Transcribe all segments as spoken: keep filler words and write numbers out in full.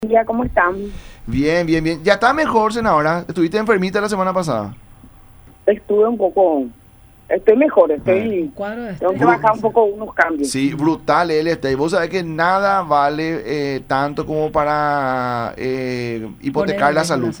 Día, ¿cómo están? Bien, bien, bien. Ya está mejor, senadora. Estuviste enfermita la semana pasada. Estuve un poco, estoy mejor, estoy, Cuadro de tengo que estrés. bajar un poco unos cambios. Sí, brutal él está. Y vos sabés que nada vale eh, tanto como para eh, hipotecar la salud.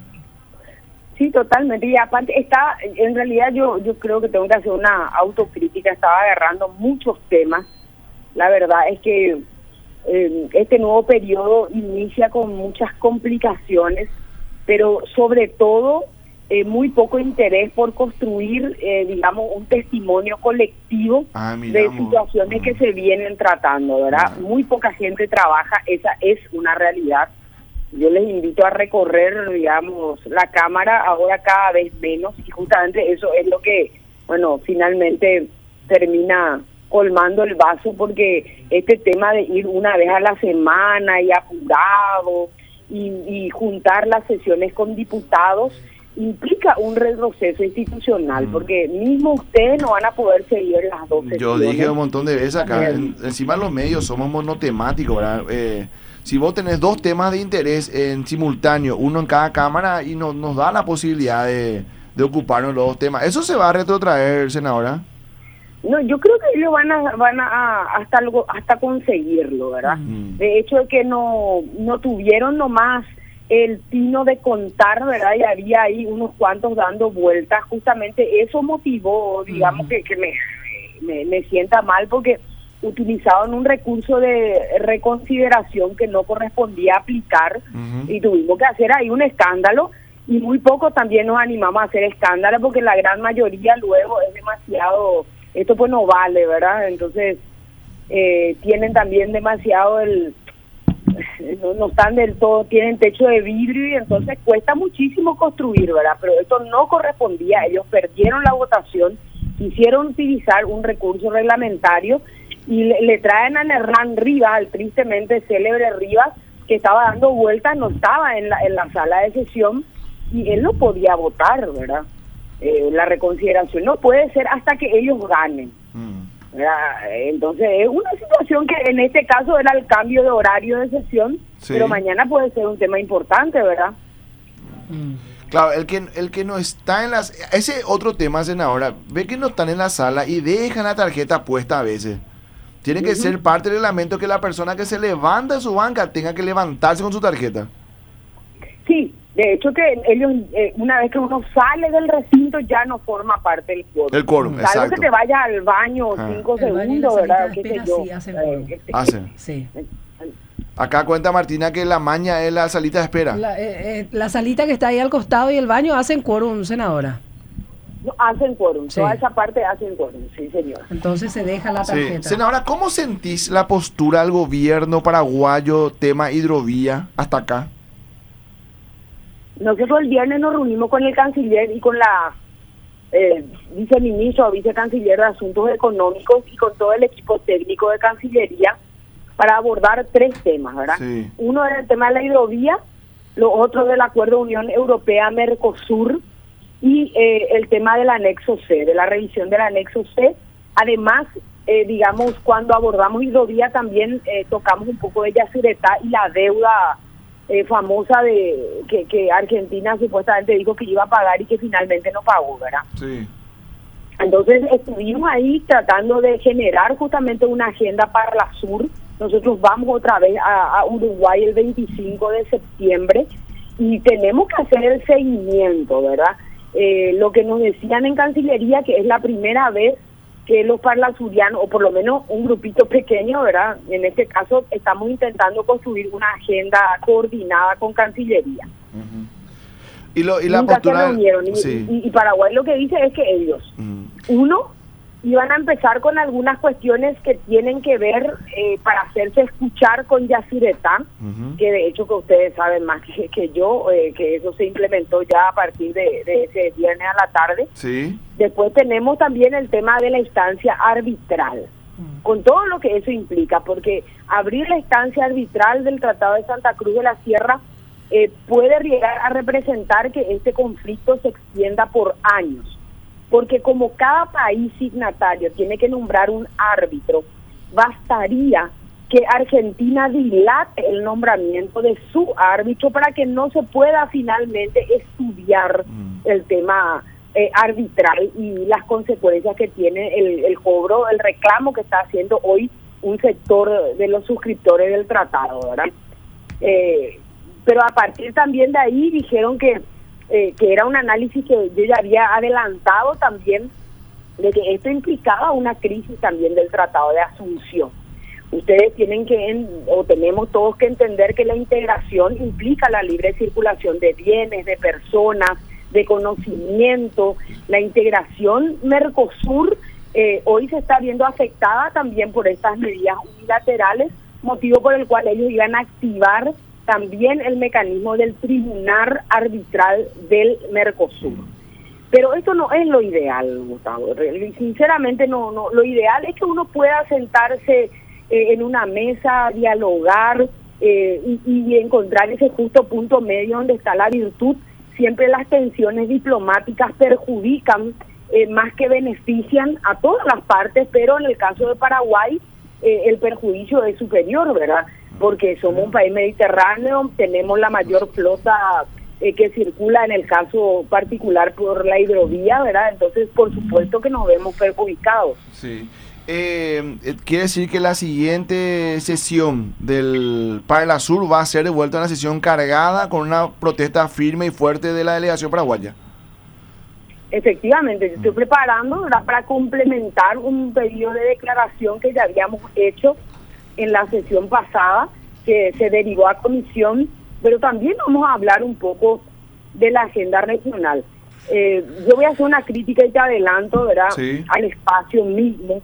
Sí, totalmente. Y aparte está, en realidad yo, yo creo que tengo que hacer una autocrítica. Estaba agarrando muchos temas. La verdad es que eh, este nuevo periodo inicia con muchas complicaciones, pero sobre todo eh, muy poco interés por construir, eh, digamos, un testimonio colectivo Ah, de miramos. situaciones Mm. que se vienen tratando, ¿verdad? Ah. Muy poca gente trabaja, esa es una realidad. Yo les invito a recorrer, digamos, la Cámara ahora cada vez menos, y justamente eso es lo que, bueno, finalmente termina colmando el vaso, porque este tema de ir una vez a la semana y apurado y, y juntar las sesiones con diputados implica un retroceso institucional, Mm. porque mismo ustedes no van a poder seguir las dos sesiones. Yo dije un montón de veces acá, Bien. en- encima los medios somos monotemáticos, ¿verdad? Eh, si vos tenés dos temas de interés en simultáneo, uno en cada cámara, y no, nos da la posibilidad de, de ocuparnos los dos temas. ¿Eso se va a retrotraer, senadora? No, yo creo que ellos van a van a hasta algo hasta conseguirlo, ¿verdad? Mm. De hecho es que no no tuvieron nomás el tino de contar, ¿verdad? Y había ahí unos cuantos dando vueltas. Justamente eso motivó, digamos, que, que me, me me sienta mal, porque utilizaron un recurso de reconsideración que no correspondía aplicar. Ujú. Y tuvimos que hacer ahí un escándalo, y muy poco también nos animamos a hacer escándalo, porque la gran mayoría luego es demasiado, esto pues no vale, ¿verdad? Entonces eh, tienen también demasiado el, no, no están del todo, tienen techo de vidrio, y entonces cuesta muchísimo construir, ¿verdad? Pero esto no correspondía, ellos perdieron la votación, quisieron utilizar un recurso reglamentario, y le, le traen a Hernán Rivas, al tristemente célebre Rivas, que estaba dando vueltas, no estaba en la, en la sala de sesión, y él no podía votar, ¿verdad? Eh, la reconsideración no puede ser hasta que ellos ganen, Mm. ¿verdad? Entonces es una situación que en este caso era el cambio de horario de sesión, Sí. pero mañana puede ser un tema importante, ¿verdad? Claro, el que, el que no está en las... Ese otro tema, senadora, ve que no están en la sala y dejan la tarjeta puesta a veces. Tiene que Ujú. ser parte del reglamento que la persona que se levanta de su banca tenga que levantarse con su tarjeta. Sí, de hecho que ellos, eh, una vez que uno sale del recinto, ya no forma parte del quórum. El quórum, Salvo exacto. que te vayas al baño Ah. cinco El baño y la segundos, salita ¿verdad? de ¿Qué sé espera yo? sí hacen Eh, quórum. este- Hacen. Sí. Acá cuenta Martina que la maña es la salita de espera. La, eh, eh, la salita que está ahí al costado y el baño hacen quórum, senadora. No, hacen quórum, Sí. toda esa parte hacen quórum, sí señor. Entonces se deja la Sí. tarjeta. Senadora, ¿cómo sentís la postura del gobierno paraguayo tema hidrovía hasta acá? Nosotros el viernes nos reunimos con el canciller y con la eh, viceministra o vicecanciller de Asuntos Económicos y con todo el equipo técnico de Cancillería para abordar tres temas, ¿verdad? Sí. Uno era el tema de la hidrovía, lo otro del Acuerdo Unión Europea-Mercosur y eh, el tema del anexo C, de la revisión del anexo C. Además, eh, digamos, cuando abordamos hidrovía también eh, tocamos un poco de Yacyretá y la deuda eh, famosa de que, que Argentina supuestamente dijo que iba a pagar y que finalmente no pagó, ¿verdad? Sí. Entonces estuvimos ahí tratando de generar justamente una agenda para la Sur. Nosotros vamos otra vez a, a Uruguay el veinticinco de septiembre y tenemos que hacer el seguimiento, ¿verdad? Eh, lo que nos decían en Cancillería, que es la primera vez que los parlasurianos, o por lo menos un grupito pequeño, ¿verdad? En este caso estamos intentando construir una agenda coordinada con Cancillería. Ujú. Y, lo, y la Nunca se postura... reunieron. Y, Sí. y, y Paraguay lo que dice es que ellos, Mm. uno, iban a empezar con algunas cuestiones que tienen que ver eh, para hacerse escuchar con Yacyretá, Ujú. que de hecho que ustedes saben más que, que yo, eh, que eso se implementó ya a partir de, de ese viernes a la tarde. Sí. Después tenemos también el tema de la instancia arbitral, con todo lo que eso implica, porque abrir la instancia arbitral del Tratado de Santa Cruz de la Sierra eh, puede llegar a representar que este conflicto se extienda por años, porque como cada país signatario tiene que nombrar un árbitro, bastaría que Argentina dilate el nombramiento de su árbitro para que no se pueda finalmente estudiar mm. el tema eh, arbitral y las consecuencias que tiene el, el cobro, el reclamo que está haciendo hoy un sector de los suscriptores del tratado, ¿verdad? Eh, pero a partir también de ahí dijeron que, eh, que era un análisis que yo ya había adelantado también, de que esto implicaba una crisis también del Tratado de Asunción. Ustedes tienen que, o tenemos todos que entender que la integración implica la libre circulación de bienes, de personas, de conocimiento. La integración Mercosur eh, hoy se está viendo afectada también por estas medidas unilaterales, motivo por el cual ellos iban a activar también el mecanismo del tribunal arbitral del Mercosur. Pero esto no es lo ideal, Gustavo. Sinceramente, no, no. Lo ideal es que uno pueda sentarse eh, en una mesa, dialogar eh, y, y encontrar ese justo punto medio donde está la virtud. Siempre las tensiones diplomáticas perjudican eh, más que benefician a todas las partes, pero en el caso de Paraguay eh, el perjuicio es superior, ¿verdad? Porque somos un país mediterráneo, tenemos la mayor flota Eh, que circula en el caso particular por la hidrovía, ¿verdad? Entonces, por supuesto que nos vemos perjudicados. Sí. Eh, quiere decir que la siguiente sesión del Parla Sur va a ser de vuelta una sesión cargada con una protesta firme y fuerte de la delegación paraguaya. Efectivamente, yo estoy preparando, ¿verdad?, para complementar un pedido de declaración que ya habíamos hecho en la sesión pasada, que se derivó a comisión. Pero también vamos a hablar un poco de la agenda regional. Eh, yo voy a hacer una crítica y te adelanto, ¿verdad?, sí, al espacio mismo,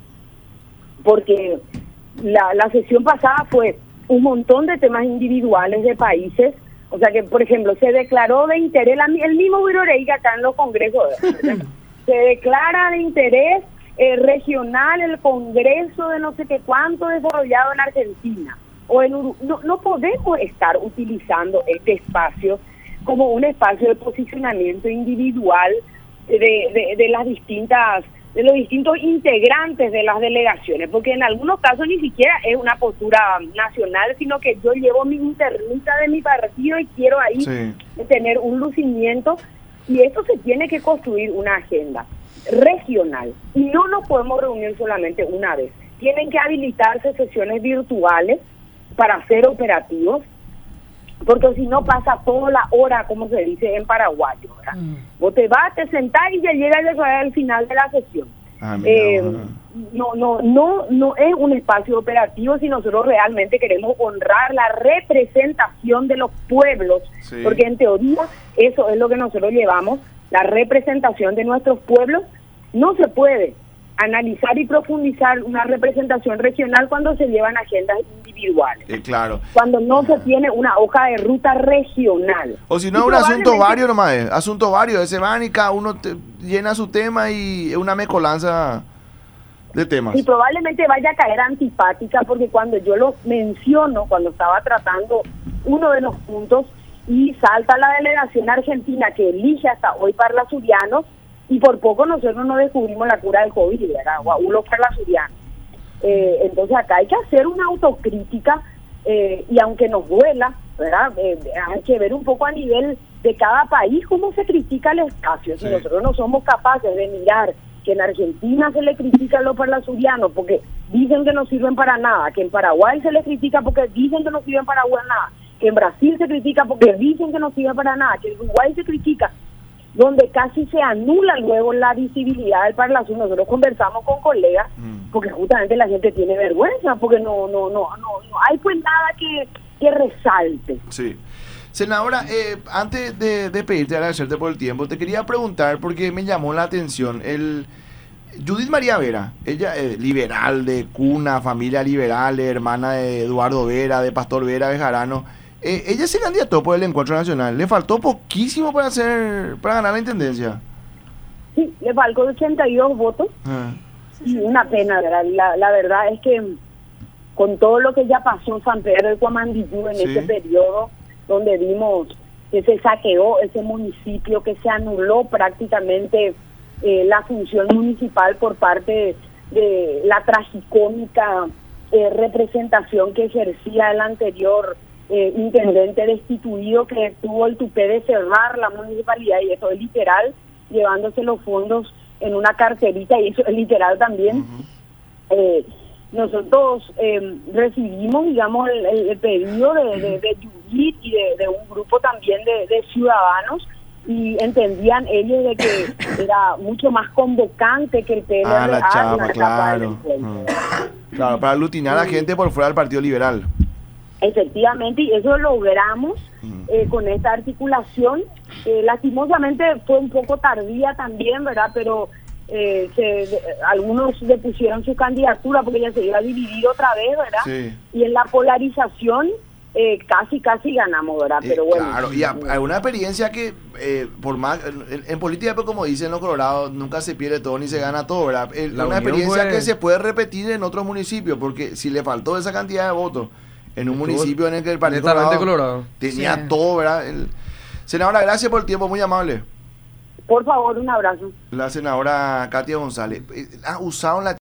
porque la, la sesión pasada fue un montón de temas individuales de países. O sea que, por ejemplo, se declaró de interés, el mismo Viroreiga acá en los congresos, ¿verdad? Se declara de interés eh, regional el congreso de no sé qué cuánto desarrollado en Argentina. O en Uruguay. No, no podemos estar utilizando este espacio como un espacio de posicionamiento individual de, de, de las distintas, de los distintos integrantes de las delegaciones, porque en algunos casos ni siquiera es una postura nacional, sino que yo llevo mi internita de mi partido y quiero ahí sí. tener un lucimiento, y esto se tiene que construir una agenda regional, y no nos podemos reunir solamente una vez. Tienen que habilitarse sesiones virtuales para ser operativos, porque si no pasa toda la hora, como se dice en paraguayo, ¿verdad? Mm. Vos te vas, te sentás y ya llegas al final de la sesión. Ah, eh, no, no, no, no es un espacio operativo si nosotros realmente queremos honrar la representación de los pueblos, sí. porque en teoría eso es lo que nosotros llevamos, la representación de nuestros pueblos. No se puede analizar y profundizar una representación regional cuando se llevan agendas individuales. Eh, claro. Cuando no se tiene una hoja de ruta regional. O si no es un asunto vario nomás, es asunto vario, se van y cada uno te, llena su tema y es una mezcolanza de temas. Y probablemente vaya a caer antipática, porque cuando yo lo menciono, cuando estaba tratando uno de los puntos, y salta la delegación argentina que elige hasta hoy parlasurianos, y por poco nosotros no descubrimos la cura del COVID, ¿verdad? O aún los parlasurianos. Eh, entonces acá hay que hacer una autocrítica, eh, y aunque nos duela, ¿verdad? Eh, hay que ver un poco a nivel de cada país cómo se critica el espacio. Si sí. nosotros no somos capaces de mirar que en Argentina se le critica a los parlasurianos porque dicen que no sirven para nada, que en Paraguay se les critica porque dicen que no sirven para nada, que en Brasil se critica porque dicen que no sirven para nada, que en Uruguay se critica, donde casi se anula luego la visibilidad del Parlasur. Nosotros conversamos con colegas, mm. porque justamente la gente tiene vergüenza, porque no no no no, no hay pues nada que, que resalte. Sí. Senadora, eh, antes de, de pedirte, agradecerte por el tiempo, te quería preguntar, porque me llamó la atención, el Judith María Vera, ella es liberal de cuna, familia liberal, hermana de Eduardo Vera, de Pastor Vera Bejarano. Eh, ella se candidató por el Encuentro Nacional. Le faltó poquísimo para hacer para ganar la intendencia. Sí, le faltó ochenta y dos votos. Ah. Sí, una pena, ¿verdad? La, la verdad es que con todo lo que ya pasó en San Pedro de Cuamandiyú en sí. ese periodo, donde vimos que se saqueó ese municipio, que se anuló prácticamente eh, la función municipal por parte de, de la tragicómica eh, representación que ejercía el anterior eh, intendente destituido, que tuvo el tupé de cerrar la municipalidad, y eso es literal, llevándose los fondos en una carterita, y eso es literal también. Uh-huh. eh, nosotros eh, recibimos, digamos, el, el, el pedido de, de, de Judith y de, de un grupo también de, de ciudadanos, y entendían ellos de que era mucho más convocante que el P L R A. Ah, la chapa, claro. Uh-huh. Claro, para aglutinar a la gente por fuera del Partido Liberal. Efectivamente, y eso logramos eh, con esta articulación. Eh, lastimosamente fue un poco tardía también, ¿verdad? Pero eh, se, de, algunos depusieron su candidatura porque ya se iba a dividir otra vez, ¿verdad? Sí. Y en la polarización eh, casi, casi ganamos, ¿verdad? Pero eh, bueno. Claro, y alguna experiencia que, eh, por más, en, en política, pues, como dicen los colorados, nunca se pierde todo ni se gana todo, ¿verdad? Eh, una experiencia fue... que se puede repetir en otros municipios, porque si le faltó esa cantidad de votos en un Estuvo municipio en el que el Partido Colorado, Colorado tenía sí. todo, ¿verdad? El... Senadora, gracias por el tiempo, muy amable. Por favor, un abrazo. La senadora Katia González. Ah, usaron la